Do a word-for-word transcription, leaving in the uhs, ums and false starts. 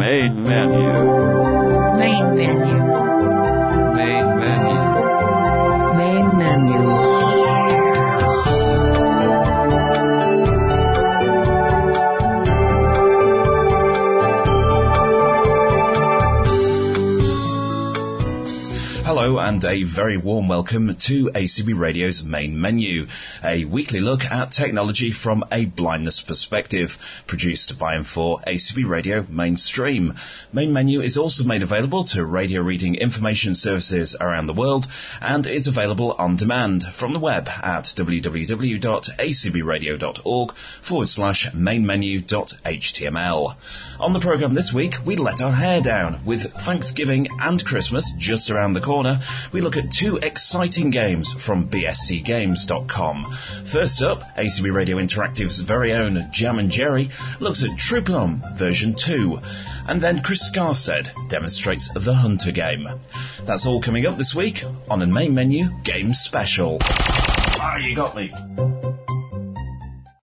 Main menu. Main menu. Main menu. Main menu. Hello and a very warm welcome to A C B Radio's Main Menu, a weekly look at technology from a blindness perspective, produced by and for A C B Radio Mainstream. Main Menu is also made available to radio reading information services around the world and is available on demand from the web at www.acbradio.org forward slash mainmenu.html. On the programme this week, we let our hair down. With Thanksgiving and Christmas just around the corner, we look at two exciting games from b s c games dot com. First up, A C B Radio Interactive's very own Jam and Jerry looks at Troopnum version two, and then Chris Scarsed demonstrates the Hunter game. That's all coming up this week on a Main Menu Game Special. Ah, you got me.